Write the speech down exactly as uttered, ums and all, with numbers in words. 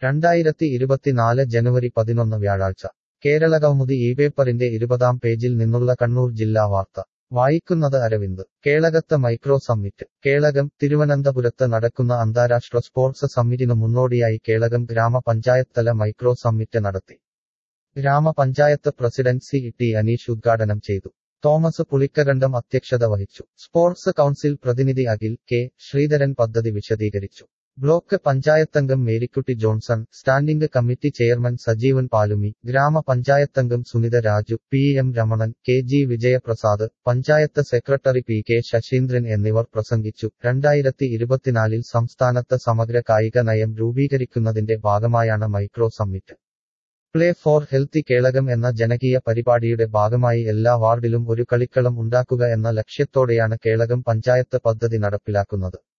രണ്ടായിരത്തി ഇരുപത്തിനാല് ജനുവരി പതിനൊന്ന് വ്യാഴാഴ്ച കേരളകൗമുദി ഈ പേപ്പറിന്റെ ഇരുപതാം പേജിൽ നിന്നുള്ള കണ്ണൂർ ജില്ലാ വാർത്ത വായിക്കുന്നത് അരവിന്ദ്. കേളകത്ത് മൈക്രോ സമ്മിറ്റ്. കേളകം. തിരുവനന്തപുരത്ത് നടക്കുന്ന അന്താരാഷ്ട്ര സ്പോർട്സ് സമ്മിറ്റിനു മുന്നോടിയായി കേളകം ഗ്രാമപഞ്ചായത്തല മൈക്രോ സമ്മിറ്റ് നടത്തി. ഗ്രാമപഞ്ചായത്ത് പ്രസിഡന്റ് സി ടി അനീഷ് ഉദ്ഘാടനം ചെയ്തു. തോമസ് പുളിക്കകണ്ടം അധ്യക്ഷത വഹിച്ചു. സ്പോർട്സ് കൗൺസിൽ പ്രതിനിധി അഖിൽ കെ. ശ്രീധരൻ പദ്ധതി വിശദീകരിച്ചു. ബ്ലോക്ക് പഞ്ചായത്തംഗം Marykutty Johnson, standing committee chairman Sajeevan Palumi, ഗ്രാമപഞ്ചായത്തംഗം Sunitha Raju, P M Ramanan, K G Vijayaprasad, panchayat secretary P K Sasheendran എന്നിവർ പ്രസംഗിച്ചു. രണ്ടായിരത്തി ഇരുപത്തിനാലിൽ സംസ്ഥാനത്ത് സമഗ്ര കായിക നയം രൂപീകരിക്കുന്നതിന്റെ ഭാഗമായാണ് micro summit. Play for healthy Kelakam എന്ന ജനകീയ പരിപാടിയുടെ ഭാഗമായി എല്ലാ വാർഡിലും ഒരു കളിക്കളം ഉണ്ടാക്കുക എന്ന ലക്ഷ്യത്തോടെയാണ് കേളകം പഞ്ചായത്ത് പദ്ധതി നടപ്പിലാക്കുന്നത്.